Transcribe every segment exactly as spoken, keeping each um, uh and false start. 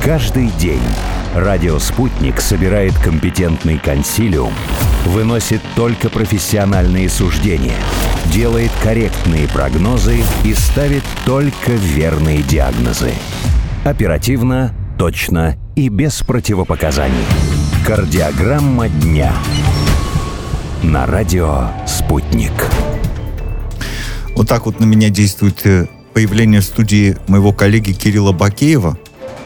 Каждый день радио «Спутник» собирает компетентный консилиум, выносит только профессиональные суждения, делает корректные прогнозы и ставит только верные диагнозы. Оперативно, точно и без противопоказаний. Кардиограмма дня. На радио «Спутник». Вот так вот на меня действует появление в студии моего коллеги Кирилла Бакеева.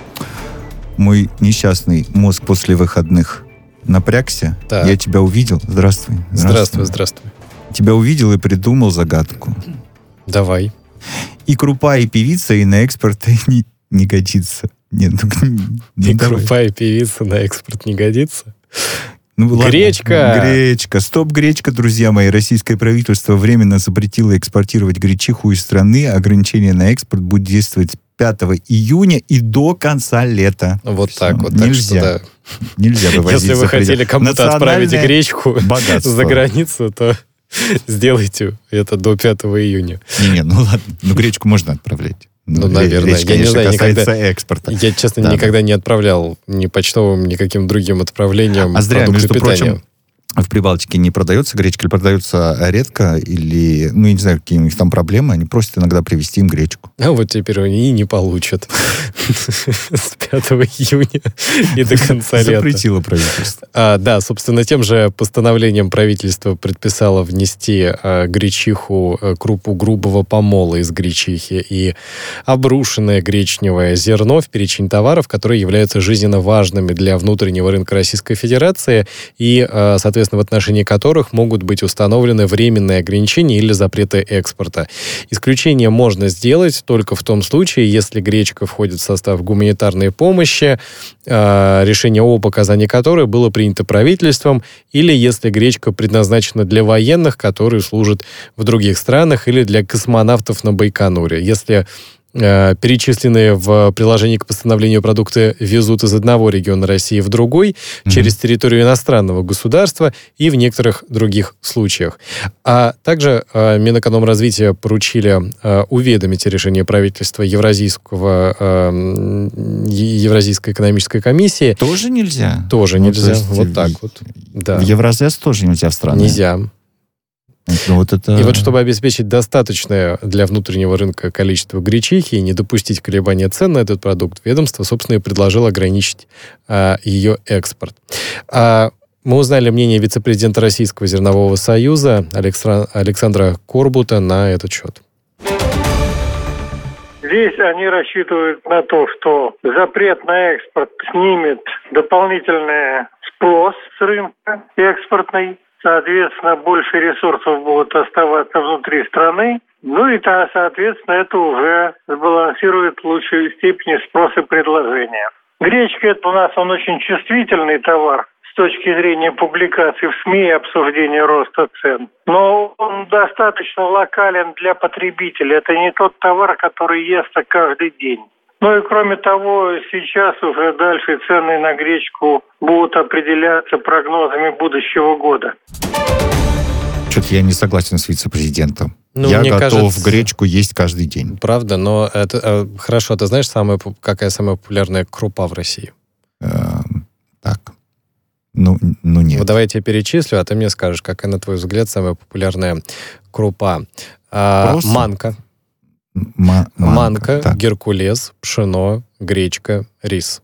Мой несчастный мозг после выходных напрягся. Так. Я тебя увидел. Здравствуй. Здравствуй, здравствуй. Тебя увидел и придумал загадку. Давай. И крупа, и певица, и на экспорт не, не годится. Нет, ну, и давай. Крупа, и певица на экспорт не годится? Ну, гречка! Ладно. Гречка. Стоп, гречка, друзья мои. Российское правительство временно запретило экспортировать гречиху из страны. Ограничение на экспорт будет действовать с пятого июня и до конца лета. Вот Все. так вот. Нельзя. Так что, да. Нельзя вывозить. Если вы хотели кому-то отправить гречку богатство за границу, то сделайте это до пятого июня. Не-не, ну ладно. Ну, гречку можно отправлять. Ну, ну наверное. Речь, я не знаю, касается никогда, экспорта. Я, честно, да. никогда не отправлял ни почтовым, ни каким другим отправлением а зря, продукты между питания. Прочим, в Прибалтике не продается гречка, или продается редко, или, ну, я не знаю, какие у них там проблемы, они просят иногда привезти им гречку. А вот теперь они и не получат с пятого июня и до конца лета. Запретило правительство. А, да, собственно, тем же постановлением правительство предписало внести а, гречиху, а, крупу грубого помола из гречихи и обрушенное гречневое зерно в перечень товаров, которые являются жизненно важными для внутреннего рынка Российской Федерации и, а, соответственно, в отношении которых могут быть установлены временные ограничения или запреты экспорта. Исключение можно сделать только в том случае, если гречка входит в состав гуманитарной помощи, э, решение об оказании которой было принято правительством, или если гречка предназначена для военных, которые служат в других странах, или для космонавтов на Байконуре. Если перечисленные в приложении к постановлению продукты везут из одного региона России в другой, mm-hmm. через территорию иностранного государства и в некоторых других случаях. А также э, Минэкономразвития поручили э, уведомить о решении правительства Евразийского, э, Евразийской экономической комиссии. Тоже нельзя? Тоже ну, нельзя. Есть, вот так вот. Да. В Евразес тоже нельзя в стране? Нельзя. Вот это... И вот чтобы обеспечить достаточное для внутреннего рынка количество гречихи и не допустить колебания цен на этот продукт, ведомство, собственно, и предложило ограничить а, ее экспорт. А, мы узнали мнение вице-президента Российского зернового союза Алекс... Александра Корбута на этот счет. Здесь они рассчитывают на то, что запрет на экспорт снимет дополнительный спрос с рынка экспортный. Соответственно, больше ресурсов будут оставаться внутри страны. Ну и, то, соответственно, это уже сбалансирует в лучшей степени спрос и предложение. Гречка – это у нас он очень чувствительный товар с точки зрения публикаций в СМИ и обсуждения роста цен. Но он достаточно локален для потребителя. Это не тот товар, который ест каждый день. Ну и кроме того, сейчас уже дальше цены на гречку будут определяться прогнозами будущего года. Что-то я не согласен с вице-президентом. Ну, я готов кажется, гречку есть каждый день. Правда, но это э, хорошо. Ты знаешь, самая, какая самая популярная крупа в России? Э, так. Ну, ну нет. Вот давай я тебе перечислю, а ты мне скажешь, какая, на твой взгляд, самая популярная крупа. А, манка. Ма- манка, манка геркулес, пшено, гречка, рис.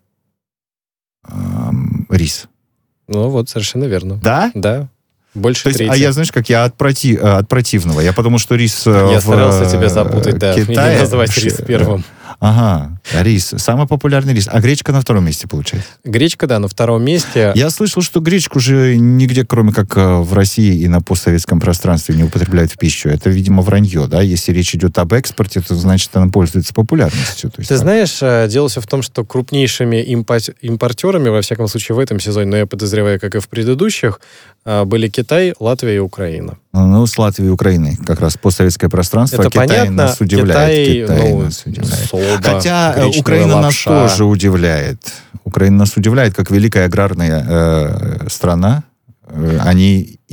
Эм, рис. Ну вот, совершенно верно. Да? Да. Больше трети. А я, знаешь, как я от, проти, от противного. Я потому что рис я в старался тебя запутать, да. Китае, и назвать рис первым. Ага, рис. Самый популярный рис. А гречка на втором месте, получается? Гречка, да, на втором месте. Я слышал, что гречку уже нигде, кроме как в России и на постсоветском пространстве, не употребляют в пищу. Это, видимо, вранье, да? Если речь идет об экспорте, то, значит, она пользуется популярностью. То есть, Ты так. знаешь, дело все в том, что крупнейшими импортерами, во всяком случае, в этом сезоне, но я подозреваю, как и в предыдущих, были Китай, Латвия и Украина. Ну, с Латвией и Украиной. Как раз постсоветское пространство. Это Китай понятно. нас удивляет. Китай, Китай ну, нас удивляет. Соба, хотя Украина лапша. нас тоже удивляет. Украина нас удивляет, как великая аграрная э, страна. Э, они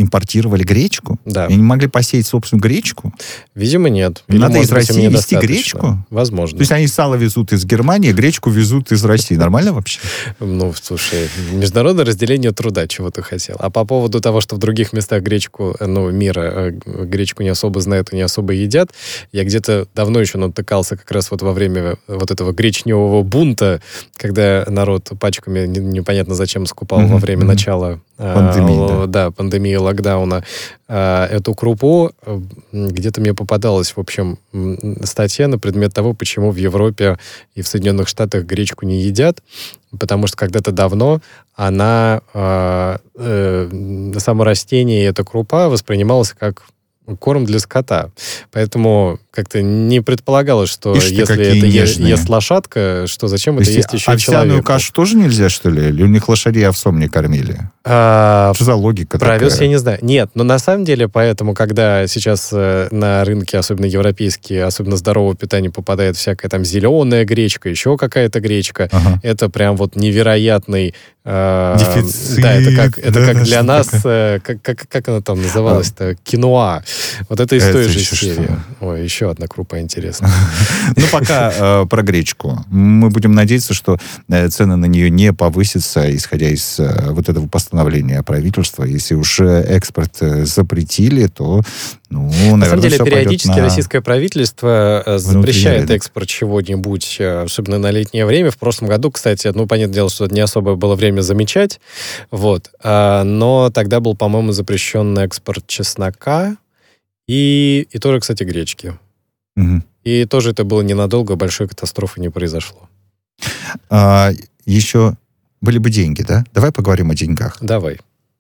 импортировали гречку? Да. И не могли посеять собственную гречку? Видимо, нет. Или, Надо из быть, России везти гречку? Возможно. То есть они сало везут из Германии, гречку везут из России. Нормально вообще? Ну, слушай, международное разделение труда, чего ты хотел. А по поводу того, что в других местах гречку, ну, мира гречку не особо знают и не особо едят, я где-то давно еще натыкался как раз вот во время вот этого гречневого бунта, когда народ пачками непонятно зачем скупал mm-hmm. во время mm-hmm. начала пандемии, а, да. да, пандемии, локдауна, а, эту крупу. Где-то мне попадалась, в общем, статья на предмет того, почему в Европе и в Соединенных Штатах гречку не едят, потому что когда-то давно она, э, э, само растение и эта крупа воспринималась как корм для скота. Поэтому как-то не предполагалось, что Ишь если это ест, ест лошадка, что зачем То это есть еще овсяную человеку. кашу тоже нельзя, что ли? Или у них лошадей овсом не кормили? А, что за логика про такая? овес я не знаю. Нет, но на самом деле, поэтому, когда сейчас э, на рынке, особенно европейские, особенно здорового питания, попадает всякая там зеленая гречка, еще какая-то гречка, ага. это прям вот невероятный... Э, Дефицит. Да, это как, это да, как да, для нас, э, как, как, как она там называлась-то? А. Киноа. Вот это из это той же серии. Что? Ой, еще одна крупа интересная. Ну, пока про гречку. Мы будем надеяться, что цены на нее не повысятся, исходя из вот этого постановления правительства. Если уж экспорт запретили, то, ну, наверное, на самом деле, периодически на... российское правительство запрещает экспорт чего-нибудь, особенно на летнее время. В прошлом году, кстати, ну, понятное дело, что не особо было время замечать, вот, но тогда был, по-моему, запрещен экспорт чеснока и, и тоже, кстати, гречки. Угу. И тоже это было ненадолго, большой катастрофы не произошло. А, еще были бы деньги, да? Давай поговорим о деньгах. Давай.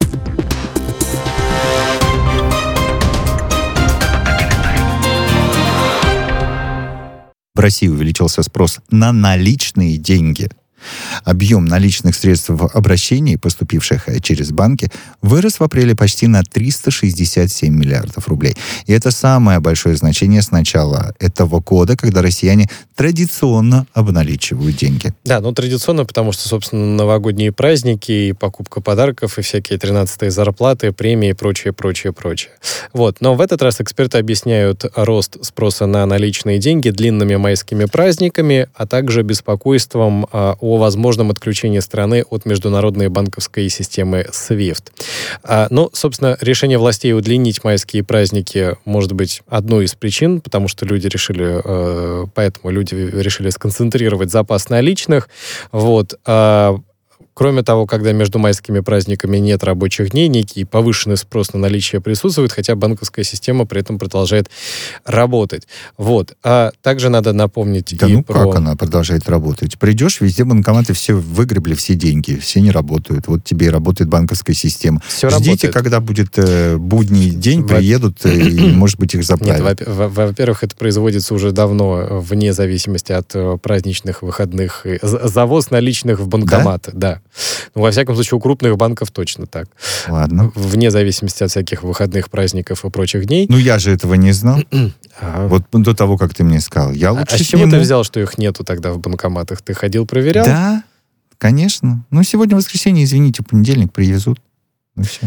В России увеличился спрос на наличные деньги. Объем наличных средств в обращении, поступивших через банки, вырос в апреле почти на триста шестьдесят семь миллиардов рублей. И это самое большое значение с начала этого года, когда россияне традиционно обналичивают деньги. Да, ну традиционно, потому что, собственно, новогодние праздники и покупка подарков, и всякие тринадцатые зарплаты, премии и прочее, прочее, прочее. Вот. Но в этот раз эксперты объясняют рост спроса на наличные деньги длинными майскими праздниками, а также беспокойством о о возможном отключении страны от международной банковской системы свифт. А, ну, собственно, решение властей удлинить майские праздники может быть одной из причин, потому что люди решили, э, поэтому люди решили сконцентрировать запас наличных. Вот. А, Кроме того, когда между майскими праздниками нет рабочих дней, некий повышенный спрос на наличие присутствует, хотя банковская система при этом продолжает работать. Вот. А также надо напомнить да и ну про... как она продолжает работать? Придешь, везде банкоматы все выгребли, все деньги, все не работают. Вот тебе и работает банковская система. Все Ждите, работает. Когда будет э, будний день, Во... приедут и, может быть, их заправят. Нет, во- во- во-первых, это производится уже давно, вне зависимости от праздничных выходных. Завоз наличных в банкоматы, да. да. Ну, во всяком случае, у крупных банков точно так. Ладно. Вне зависимости от всяких выходных, праздников и прочих дней. Ну, я же этого не знал. А. Вот до того, как ты мне сказал. Я лучше а с чего ты взял, что их нету тогда в банкоматах? Ты ходил, проверял? Да, конечно. Ну, сегодня воскресенье, извините, понедельник привезут. Ну, все.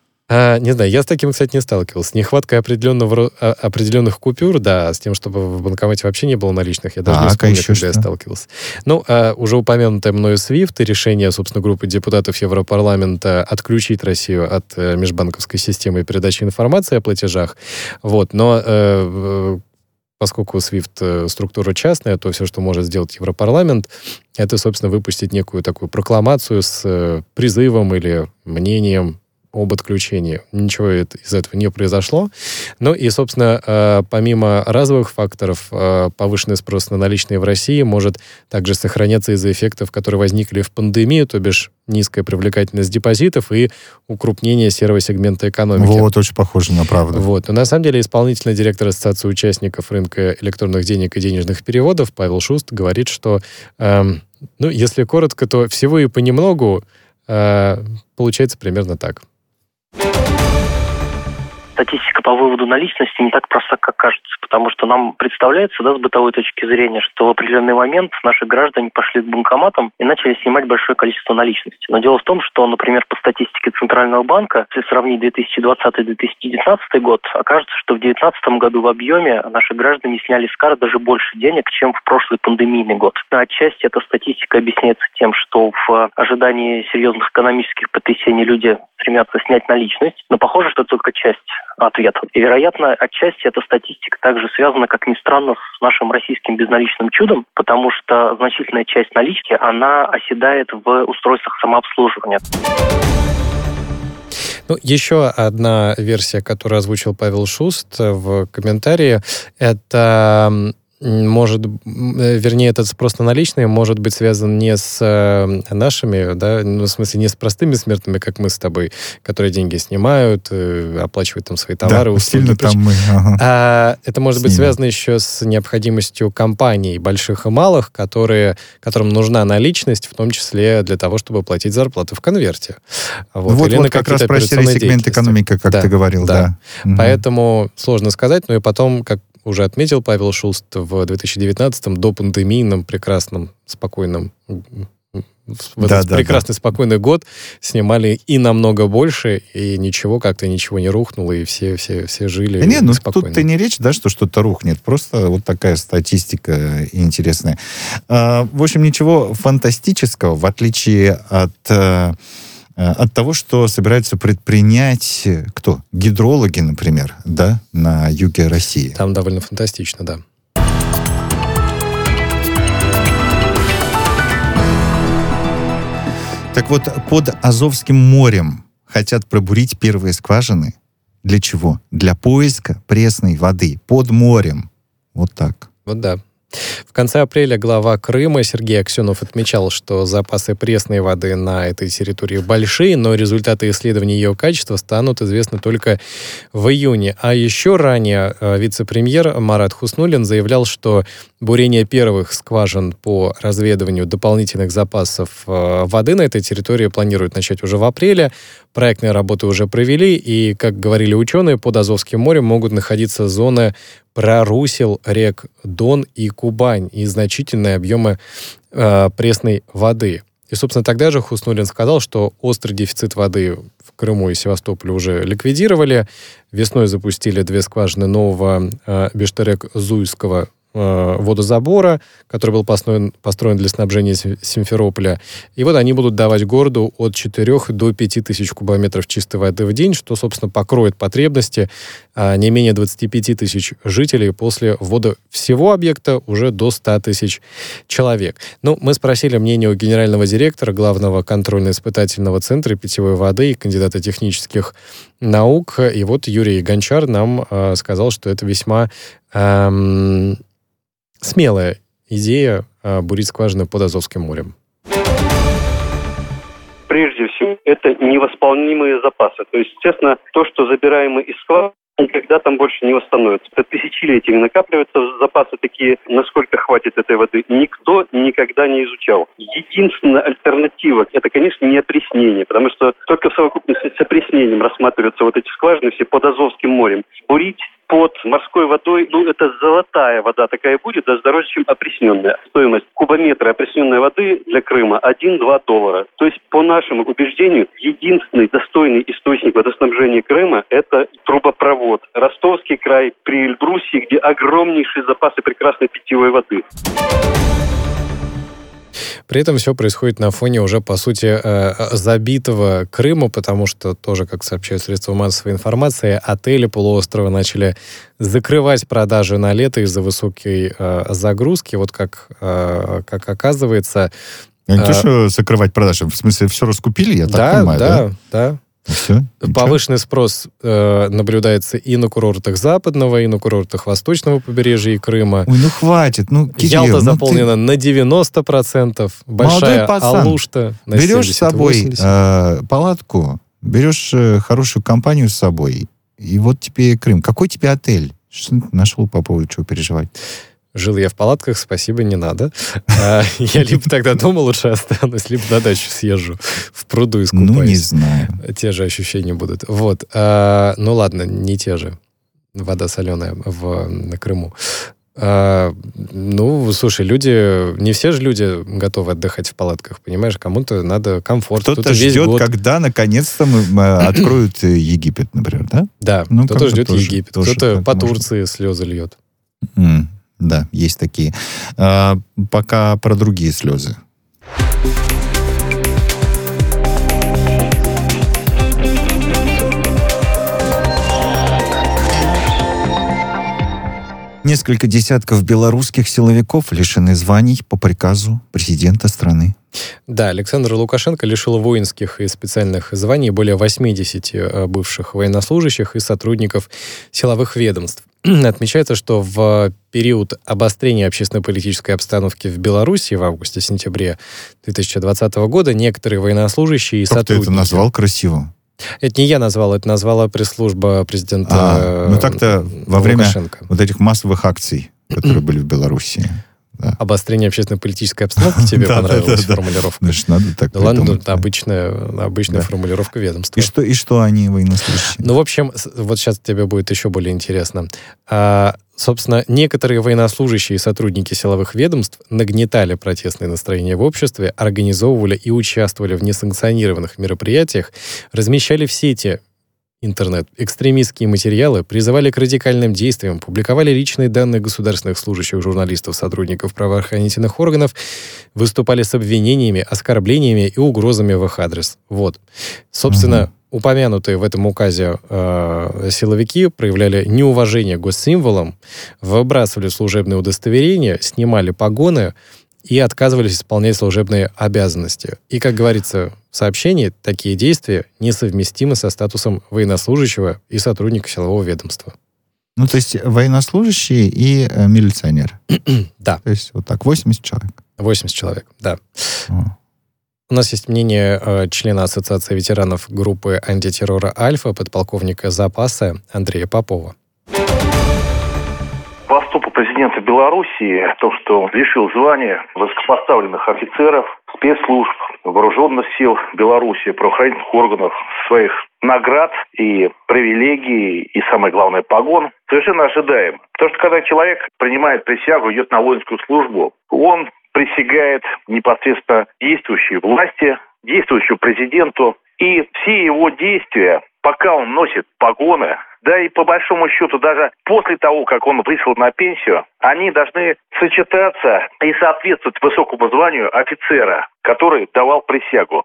А, не знаю, я с таким, кстати, не сталкивался. С нехваткой определенного, определенных купюр, да, с тем, чтобы в банкомате вообще не было наличных, я даже а, не вспомню, еще когда что? я сталкивался. Ну, а, уже упомянутое мною свифт и решение, собственно, группы депутатов Европарламента отключить Россию от э, межбанковской системы и передачи информации о платежах. Вот, но... Э, Поскольку свифт структура частная, то все, что может сделать Европарламент, это, собственно, выпустить некую такую прокламацию с призывом или мнением об отключении. Ничего из этого не произошло. Ну и, собственно, помимо разовых факторов, повышенный спрос на наличные в России может также сохраняться из-за эффектов, которые возникли в пандемию, то бишь низкая привлекательность депозитов и укрупнение серого сегмента экономики. Вот, очень похоже на правду. Вот. Но на самом деле исполнительный директор Ассоциации участников рынка электронных денег и денежных переводов Павел Шуст говорит, что, э, ну, если коротко, то всего и понемногу э, получается примерно так. Статистика по выводу наличности не так проста, как кажется, потому что нам представляется, да, с бытовой точки зрения, что в определенный момент наши граждане пошли к банкоматам и начали снимать большое количество наличности. Но дело в том, что, например, по статистике Центрального банка, если сравнить две тысячи двадцатый - две тысячи девятнадцатый год, окажется, что в две тысячи девятнадцатом году в объеме наши граждане сняли с карт даже больше денег, чем в прошлый пандемийный год. Отчасти эта статистика объясняется тем, что в ожидании серьезных экономических потрясений люди стремятся снять наличность, но похоже, что это только часть ответа. И, вероятно, отчасти эта статистика также связана, как ни странно, с нашим российским безналичным чудом, потому что значительная часть налички, она оседает в устройствах самообслуживания. Ну, еще одна версия, которую озвучил Павел Шуст в комментарии, это... может, вернее, этот спрос на наличные может быть связан не с э, нашими, да, ну, в смысле, не с простыми смертными, как мы с тобой, которые деньги снимают, э, оплачивают там свои товары, да, услуги. Там мы, ага. А это может с быть ними. связано еще с необходимостью компаний, больших и малых, которые, которым нужна наличность, в том числе для того, чтобы платить зарплату в конверте. Вот, вот, или вот на как раз какие-то про серый сегмент экономики, как да, ты говорил, да. да. Поэтому сложно сказать, но и потом, как уже отметил Павел Шуст, в две тысячи девятнадцатом, до пандемийном, прекрасном, спокойном, в да, этот да, прекрасный, да. спокойный год снимали и намного больше, и ничего, как-то ничего не рухнуло, и все, все, все жили да нет, ну спокойно. тут-то не речь, да, что что-то рухнет, просто вот такая статистика интересная. А, в общем, ничего фантастического, в отличие от... от того, что собираются предпринять кто? Гидрологи, например, да, на юге России. Там довольно фантастично, да. Так вот, под Азовским морем хотят пробурить первые скважины. Для чего? Для поиска пресной воды под морем. Вот так. Вот да. В конце апреля глава Крыма Сергей Аксенов отмечал, что запасы пресной воды на этой территории большие, но результаты исследований ее качества станут известны только в июне. А еще ранее вице-премьер Марат Хуснуллин заявлял, что бурение первых скважин по разведыванию дополнительных запасов воды на этой территории планируют начать уже в апреле. Проектные работы уже провели, и, как говорили ученые, под Азовским морем могут находиться зоны прорусел рек Дон и Кубань и значительные объемы э, пресной воды. И, собственно, тогда же Хуснуллин сказал, что острый дефицит воды в Крыму и Севастополе уже ликвидировали. Весной запустили две скважины нового э, Бештерек-Зуйского э, водозабора, который был построен, построен для снабжения Симферополя. И вот они будут давать городу от четырёх до пяти тысяч кубометров чистой воды в день, что, собственно, покроет потребности э, не менее двадцати пяти тысяч жителей после ввода всего объекта уже до ста тысяч человек. Ну, мы спросили мнение у генерального директора Главного контрольно-испытательного центра питьевой воды и кандидата технических наук. И вот Юрий Гончар нам э, сказал, что это весьма эм, смелая идея э, бурить скважины под Азовским морем. Прежде всего, это невосполнимые запасы. То есть, естественно, то, что забираемо из скважин, никогда там больше не восстановится. Это тысячелетиями накапливаются запасы такие, насколько хватит этой воды. Никто никогда не изучал. Единственная альтернатива – это, конечно, не опреснение, потому что только в совокупности с опреснением рассматриваются вот эти скважины все под Азовским морем. Бурить под морской водой, ну, это золотая вода такая будет, даже дороже, чем опресненная. Стоимость кубометра опресненной воды для Крыма один-два доллара. То есть, по нашему убеждению, единственный достойный источник водоснабжения Крыма – это трубопровод. Ростовский край при Эльбрусе, где огромнейшие запасы прекрасной питьевой воды. При этом все происходит на фоне уже, по сути, забитого Крыма, потому что тоже, как сообщают средства массовой информации, отели полуострова начали закрывать продажи на лето из-за высокой загрузки. Вот как, как оказывается... Не то, что закрывать продажи, в смысле, все раскупили, я так да, понимаю, да? Да, да. Все? Повышенный спрос э, наблюдается и на курортах западного, и на курортах восточного побережья и Крыма. Ой, ну хватит, ну, Кирилл, Ялта ну заполнена ты... на девяносто процентов. Большая Алушта на берешь с собой э, палатку, берешь э, хорошую компанию с собой, и вот тебе Крым. Какой тебе отель? Что ты нашел по поводу чего переживать? Жил я в палатках, спасибо, не надо. Я либо тогда дома лучше останусь, либо на дачу съезжу, в пруду искупаюсь. Ну, не знаю. Те же ощущения будут. Вот. Ну, ладно, не те же. вода соленая в, на Крыму. А, ну, слушай, люди, не все же люди готовы отдыхать в палатках, понимаешь? Кому-то надо комфорт. Кто-то, кто-то ждет, год... когда наконец-то мы откроют Египет, например, да? Да, ну, кто-то ждет тоже, Египет, тоже кто-то по можно. Турции слезы льет. Mm, да, есть такие. А, пока про другие слезы. Несколько десятков белорусских силовиков лишены званий по приказу президента страны. Да, Александр Лукашенко лишил воинских и специальных званий более восьмидесяти бывших военнослужащих и сотрудников силовых ведомств. Отмечается, что в период обострения общественно-политической обстановки в Беларуси в августе-сентябре две тысячи двадцатого года некоторые военнослужащие и как сотрудники... ты это назвал красиво? Это не я назвал, это назвала пресс-служба президента а, ну так-то во время Лукашенко. Вот этих массовых акций, которые были в Беларуси. Да. Обострение общественно-политической обстановки, тебе понравилась формулировка? Значит, надо так Да ладно, придумать, это да. обычная, обычная Да. формулировка ведомства. И что, и что они военнослужащие? Ну, в общем, с- вот сейчас тебе будет еще более интересно. А, собственно, некоторые военнослужащие и сотрудники силовых ведомств нагнетали протестные настроения в обществе, организовывали и участвовали в несанкционированных мероприятиях, размещали в сети интернет экстремистские материалы, призывали к радикальным действиям, публиковали личные данные государственных служащих, журналистов, сотрудников правоохранительных органов, выступали с обвинениями, оскорблениями и угрозами в их адрес. Вот. Собственно, Мгм. упомянутые в этом указе э, силовики проявляли неуважение к госсимволам, выбрасывали служебные удостоверения, снимали погоны и отказывались исполнять служебные обязанности. И, как говорится в сообщении, такие действия несовместимы со статусом военнослужащего и сотрудника силового ведомства. Ну, то есть военнослужащие и э, милиционеры. Да, То есть вот так, восемьдесят человек. восемьдесят человек, да. О. У нас есть мнение э, члена Ассоциации ветеранов группы антитеррора «Альфа», подполковника запаса Андрея Попова. Поступок президента Белоруссии, то, что лишил звания высокопоставленных офицеров, спецслужб, вооруженных сил Беларуси, правоохранительных органов, своих наград и привилегий, и, самое главное, погон, совершенно ожидаемо. Потому что, когда человек принимает присягу, идет на воинскую службу, он присягает непосредственно действующей власти, действующему президенту, и все его действия, пока он носит погоны, да и по большому счету даже после того, как он вышел на пенсию, они должны сочетаться и соответствовать высокому званию офицера, который давал присягу.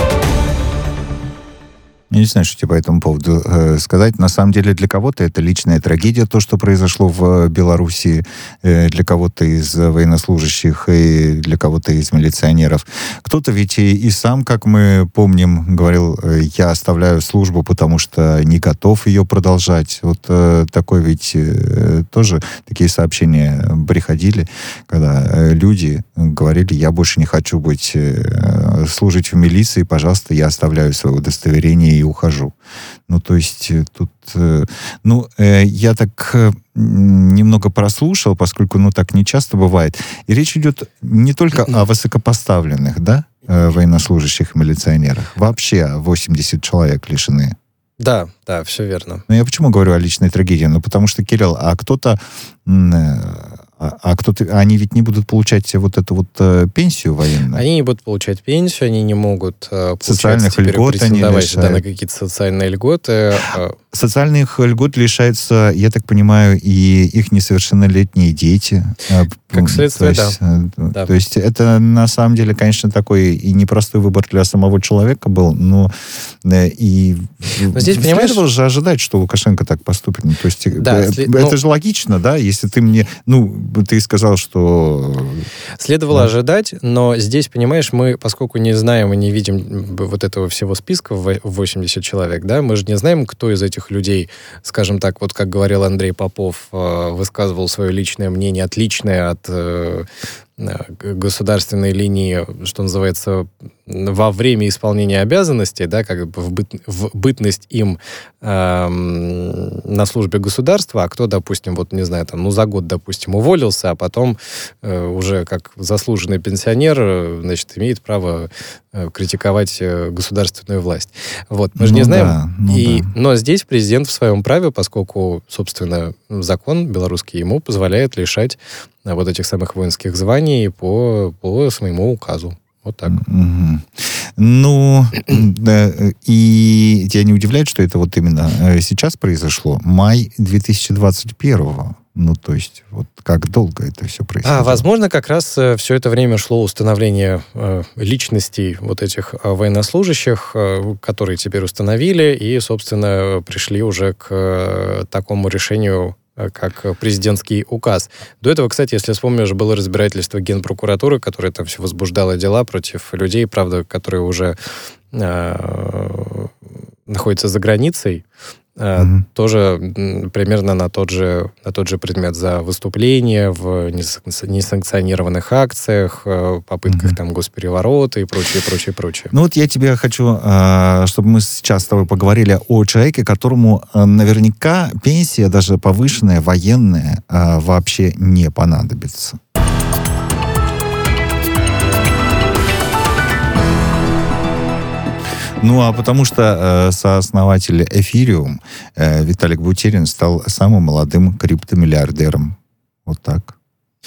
Я не знаю, что тебе по этому поводу э, сказать. На самом деле для кого-то это личная трагедия, то, что произошло в Беларуси, э, для кого-то из военнослужащих и для кого-то из милиционеров. Кто-то ведь и, и сам, как мы помним, говорил, э, я оставляю службу, потому что не готов ее продолжать. Вот э, такое ведь э, тоже такие сообщения приходили, когда э, люди говорили, я больше не хочу быть, э, служить в милиции, пожалуйста, я оставляю свое удостоверение и ухожу. Ну, то есть тут... Э, ну, э, я так э, немного прослушал, поскольку, ну, так не часто бывает. И речь идет не только о высокопоставленных, да, э, военнослужащих и милиционерах. Вообще восемьдесят человек лишены. Да, да, все верно. Ну, я почему говорю о личной трагедии? Ну, потому что, Кирилл, а кто-то... М, А, а кто-то, они ведь не будут получать вот эту вот э, пенсию военную? Они не будут получать пенсию, они не могут э, Социальных теперь льгот они претендовать, да, лишают. на какие-то социальные льготы. Э, Социальных льгот лишаются, я так понимаю, и их несовершеннолетние дети. Э, Как следствие, то есть, да. э, Да. То есть это на самом деле, конечно, такой и непростой выбор для самого человека был, но э, и Но здесь, понимаешь- следовало же ожидать, что Лукашенко так поступит. Ну, то есть Да, э, сли- это ну- же логично, да, если ты мне... Ну, ты сказал, что... Следовало Да. ожидать, но здесь, понимаешь, мы, поскольку не знаем и не видим вот этого всего списка в восемьдесят человек, да, мы же не знаем, кто из этих людей, скажем так, вот как говорил Андрей Попов, э, высказывал свое личное мнение, отличное от э, государственной линии, что называется, во время исполнения обязанностей, да, как бы в, быт, в бытность им э, на службе государства, а кто, допустим, вот, не знаю, там, ну, за год, допустим, уволился, а потом э, уже как заслуженный пенсионер, значит, имеет право э, критиковать э, государственную власть. Вот, мы же ну не знаем. Да, ну и, да. Но здесь президент в своем праве, поскольку, собственно, закон белорусский ему позволяет лишать вот этих самых воинских званий по, по своему указу. Вот так. Mm-hmm. Ну, да, и тебя не удивляет, что это вот именно сейчас произошло? Май две тысячи двадцать первого. Ну, то есть, вот как долго это все происходило? А, возможно, как раз э, все это время шло установление э, личностей вот этих э, военнослужащих, э, которые теперь установили, и, собственно, пришли уже к э, такому решению, как президентский указ. До этого, кстати, если вспомню, уже было разбирательство Генпрокуратуры, которая там все возбуждала дела против людей, правда, которые уже э, находятся за границей, э, mm-hmm. тоже м, примерно на тот же, на тот же предмет за выступление в несанкционированных акциях, э, попытках mm-hmm. там госпереворота и прочее, прочее, прочее. Ну вот я тебе хочу, чтобы мы сейчас с тобой поговорили о человеке, которому наверняка пенсия, даже повышенная, военная, вообще не понадобится. Ну, а потому что э, сооснователь Эфириум э, Виталик Бутерин стал самым молодым криптомиллиардером. Вот так.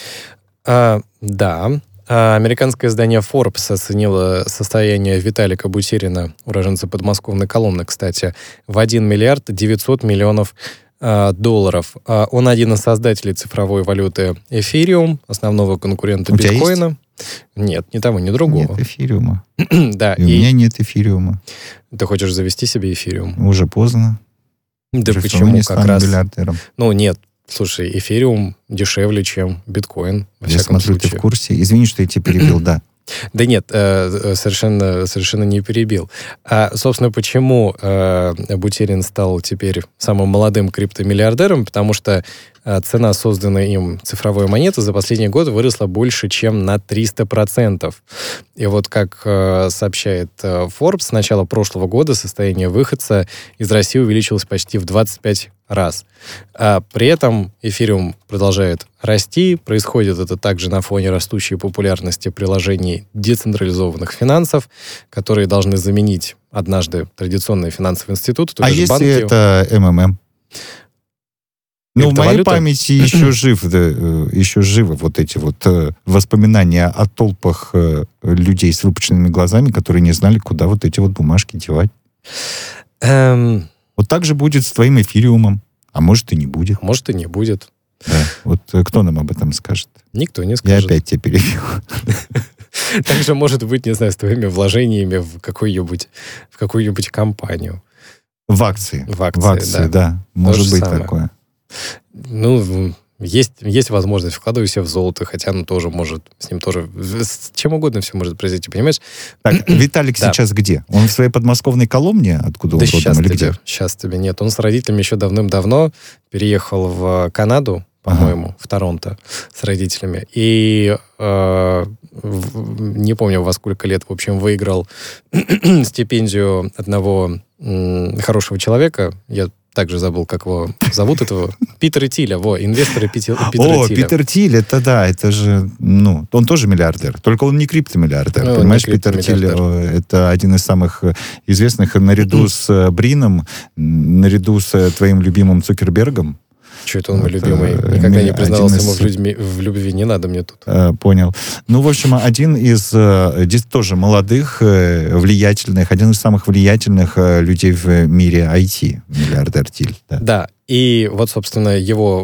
А, да. А, американское издание Forbes оценило состояние Виталика Бутерина, уроженца подмосковной Коломны, кстати, в один миллиард девятьсот миллионов а, долларов. А, он один из создателей цифровой валюты Эфириум, основного конкурента У тебя биткоина. есть? Нет, ни того, ни другого. Нет эфириума. Да, и, и у меня нет эфириума. Ты хочешь завести себе эфириум? Уже поздно. Да Уже почему? не Как раз. Миллиардером. Ну, нет. Слушай, эфириум дешевле, чем биткоин. Во Я всяком смотрю, случае. ты в курсе. Извини, что я тебя перебил, да. Да нет, совершенно, совершенно не перебил. А, собственно, почему Бутерин стал теперь самым молодым криптомиллиардером? Потому что цена созданной им цифровой монеты за последний год выросла больше, чем на триста процентов. И вот, как сообщает Forbes, с начала прошлого года состояние выходца из России увеличилось почти в двадцать пять раз. А при этом эфириум продолжает расти. Происходит это также на фоне растущей популярности приложений децентрализованных финансов, которые должны заменить однажды традиционные финансовые институты. А если банки. это эм эм эм? Ну, в моей памяти еще жив, да, еще живы вот эти вот воспоминания о толпах людей с выпученными глазами, которые не знали, куда вот эти вот бумажки девать. Эм... Вот так же будет с твоим эфириумом. А может и не будет. Может и не будет. Да. Вот кто нам об этом скажет? Никто не скажет. Я опять тебя перебил. Также может быть, не знаю, с твоими вложениями в какую-нибудь, в какую-нибудь компанию. В акции. В акции, в акции да. да. Может быть самое. Такое. Ну, есть, есть возможность, вкладываю себя в золото, хотя оно тоже может, с ним тоже, с чем угодно все может произойти, понимаешь? Так, Виталик да. сейчас где? Он в своей подмосковной Коломне? Откуда да он родом или тебе, где? Сейчас тебе нет. Он с родителями еще давным-давно переехал в Канаду, по-моему, ага. в Торонто с родителями. И э, в, не помню, во сколько лет, в общем, выиграл стипендию одного м, хорошего человека. Я также забыл, как его зовут, этого Питера Тиля, во, инвесторы Питера, Питера О, Тиля. Питер Тиль, это да, это же, ну, он тоже миллиардер, только он не криптомиллиардер, ну, понимаешь, не Питер Тиль, это один из самых известных, наряду с Брином, наряду с твоим любимым Цукербергом. Что это он мой любимый? Никогда не признавался ему в, людьми, в любви. Не надо мне тут. А, понял. Ну, в общем, один из здесь тоже молодых, влиятельных, один из самых влиятельных людей в мире ай ти, миллиардер Тиль. Да. да. И вот, собственно, его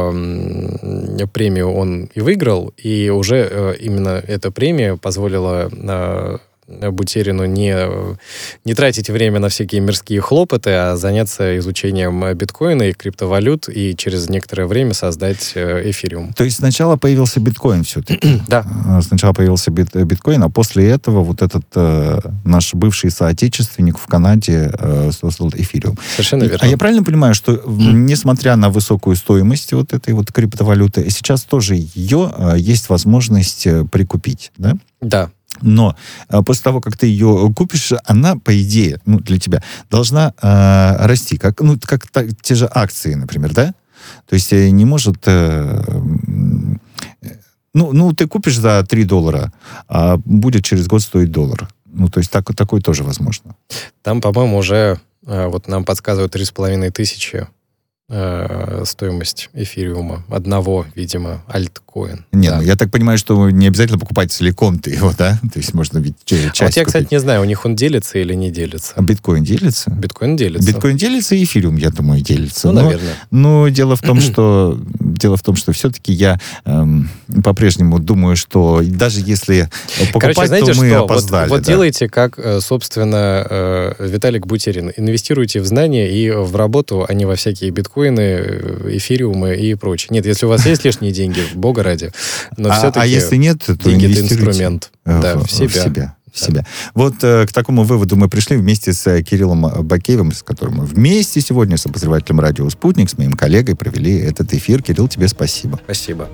э, премию он и выиграл, и уже э, именно эта премия позволила э, Бутерину не, не тратить время на всякие мирские хлопоты, а заняться изучением биткоина и криптовалют и через некоторое время создать эфириум. То есть сначала появился биткоин все-таки? Да. Сначала появился бит, биткоин, а после этого вот этот э, наш бывший соотечественник в Канаде э, создал эфириум. Совершенно верно. А я правильно понимаю, что несмотря на высокую стоимость вот этой вот криптовалюты, сейчас тоже ее э, есть возможность прикупить, да? Да. Но э, после того, как ты ее купишь, она, по идее, ну, для тебя должна э, расти, как, ну, как та, те же акции, например, да? То есть э, не может... Э, э, ну, ну, ты купишь за три доллара, а будет через год стоить доллар. Ну, то есть так, такое тоже возможно. Там, по-моему, уже э, вот нам подсказывают три с половиной тысячи э, стоимость эфириума. Одного, видимо, альткоин. Нет, да. ну, я так понимаю, что не обязательно покупать целиком-то его, да? То есть можно ведь часть а вот я, купить. кстати, не знаю, у них он делится или не делится. А биткоин делится? Биткоин делится. Биткоин делится, и эфириум, я думаю, делится. Ну, но, наверное. Но дело в том, что дело в том, что все-таки я эм, по-прежнему думаю, что даже если покупать, Короче, знаете, то мы что? опоздали. Вот, вот да. делайте, как, собственно, Виталик Бутерин. Инвестируйте в знания и в работу, а не во всякие биткоины, эфириумы и прочее. Нет, если у вас есть лишние деньги, бога ради. Но а, все-таки а если нет, то деньги — это инвестируйте инструмент. в, Да, в себя. В себя. В себя. Вот э, к такому выводу мы пришли вместе с э, Кириллом Бакеевым, с которым мы вместе сегодня с обозревателем радио «Спутник», с моим коллегой провели этот эфир. Кирилл, тебе спасибо. Спасибо.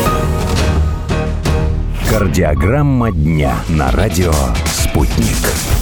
Кардиограмма дня на радио «Спутник».